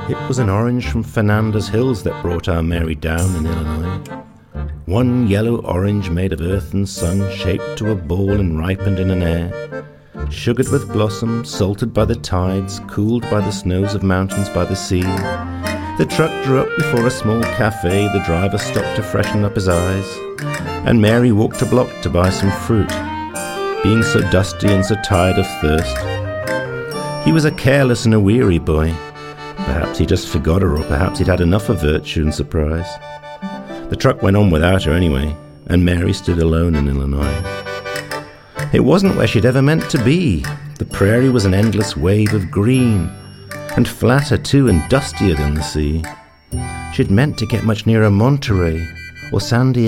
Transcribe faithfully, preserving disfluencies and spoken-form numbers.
It was an orange from Fernandez Hills that brought our Mary down in Illinois. One yellow orange made of earth and sun, shaped to a ball and ripened in an air. Sugared with blossom, salted by the tides, cooled by the snows of mountains by the sea. The truck drew up before a small cafe, the driver stopped to freshen up his eyes, and Mary walked a block to buy some fruit, being so dusty and so tired of thirst. He was a careless and a weary boy. Perhaps he just forgot her, or perhaps he'd had enough of virtue and surprise. The truck went on without her anyway, and Mary stood alone in Illinois. It wasn't where she'd ever meant to be. The prairie was an endless wave of green, and flatter too and dustier than the sea. She'd meant to get much nearer Monterey or San Diego.